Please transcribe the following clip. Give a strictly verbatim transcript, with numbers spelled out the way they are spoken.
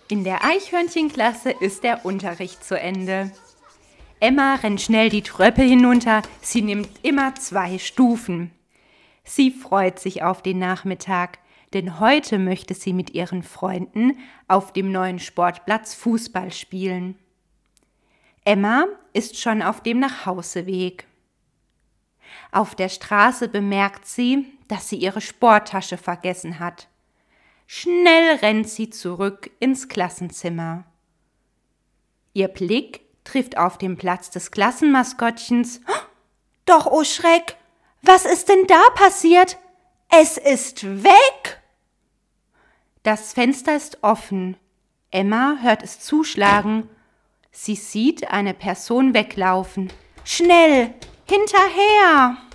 In der Eichhörnchenklasse ist der Unterricht zu Ende. Emma rennt schnell die Treppe hinunter, sie nimmt immer zwei Stufen. Sie freut sich auf den Nachmittag, denn heute möchte sie mit ihren Freunden auf dem neuen Sportplatz Fußball spielen. Emma ist schon auf dem Nachhauseweg. Auf der Straße bemerkt sie, dass sie ihre Sporttasche vergessen hat. Schnell rennt sie zurück ins Klassenzimmer. Ihr Blick trifft auf den Platz des Klassenmaskottchens. Doch, oh Schreck, was ist denn da passiert? Es ist weg! Das Fenster ist offen. Emma hört es zuschlagen. Sie sieht eine Person weglaufen. Schnell, hinterher!